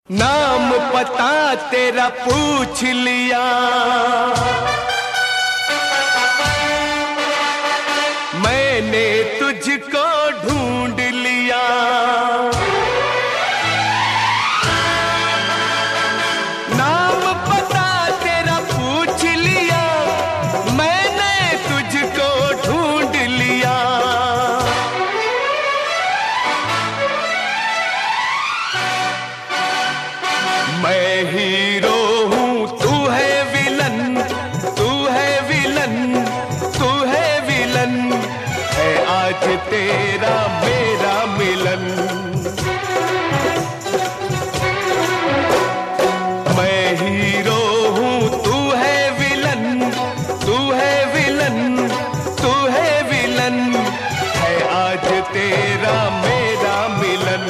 नाम पता तेरा पूछ लिया, मैंने तुझको ढूंढ लिया। नाम पता तेरा पूछ लिया, मैंने तुझको ढूंढ लिया। मैं हीरो हूँ, तू है विलन, तू है विलन, तू है विलन, है आज तेरा मेरा मिलन। मैं हीरो हूँ, तू है विलन, तू है विलन, तू है विलन, है आज तेरा मेरा मिलन।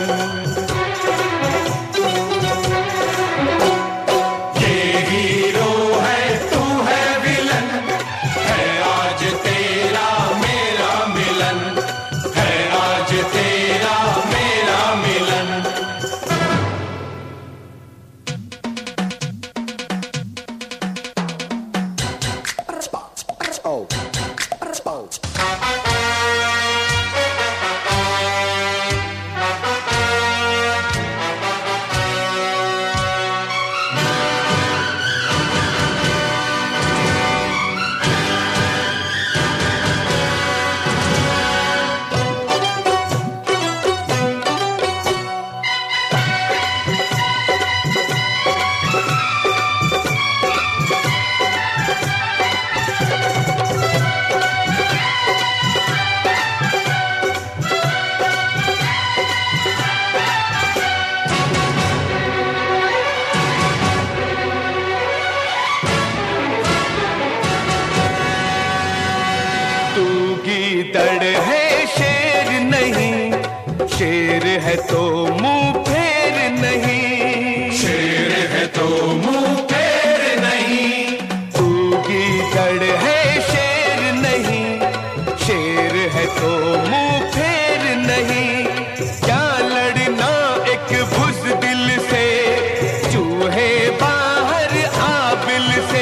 गीदड़ है शेर नहीं, शेर है तो मुंह फेर नहीं, शेर है तो मुंह फेर नहीं। तू गीदड़ है शेर नहीं, शेर है तो मुंह फेर नहीं। क्या लड़ना एक बुज़दिल से, चूहे बाहर आबिल से।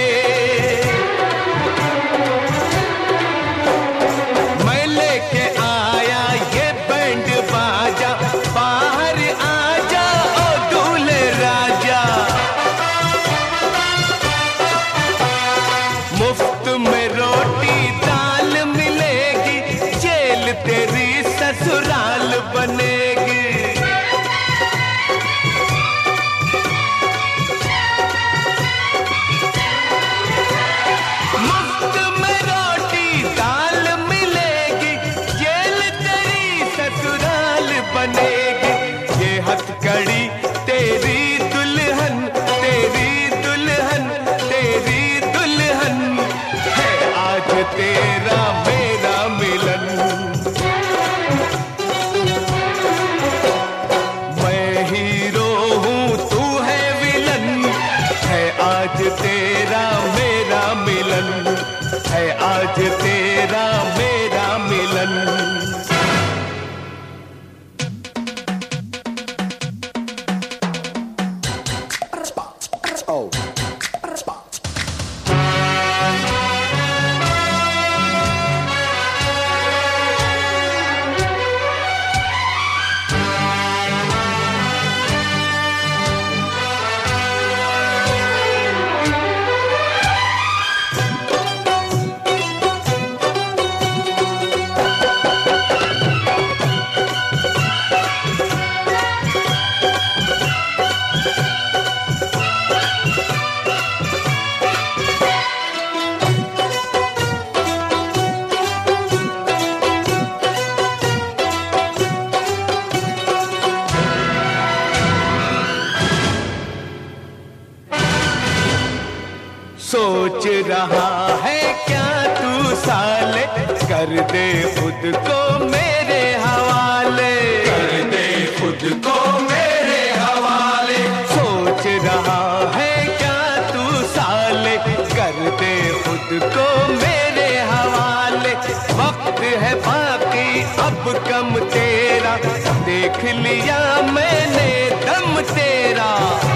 मुफ्त में रोटी दाल मिलेगी, जेल तेरी ससुराल बनेगी। मुफ्त में रोटी दाल मिलेगी, जेल तेरी ससुराल बनेगी। ये हथकड़ी तेरी दुल्हन, तेरी दुल्हन, तेरी दुल्हन, है आज तेरा मेरा मिलन। मैं हीरो हूँ, तू है विलन, है आज तेरा मेरा मिलन, है आज तेरा मेरा मिलन। सोच रहा है क्या तू साले, कर दे खुद को मेरे हवाले, कर दे खुद को मेरे हवाले। सोच रहा है क्या तू साले, कर दे खुद को मेरे हवाले। वक्त है बाकी अब कम तेरा, देख लिया मैंने दम तेरा।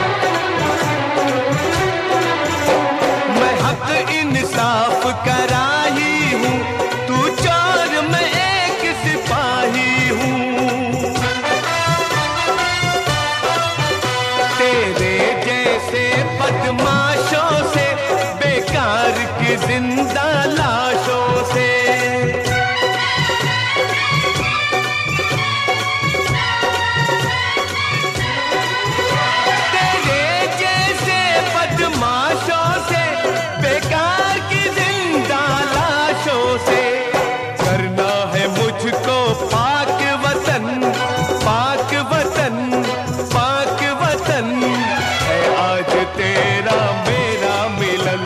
जिंदा लाशों से। तेरे जैसे बदमाशों से, बेकार की जिंदा लाशों से करना है मुझको पाक वतन, पाक वतन, पाक वतन है आज तेरा मेरा मिलन।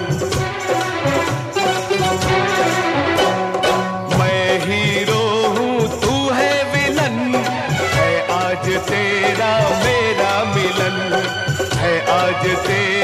मैं हीरो हूँ तू है विलन, है आज तेरा मेरा मिलन, है आज तेरा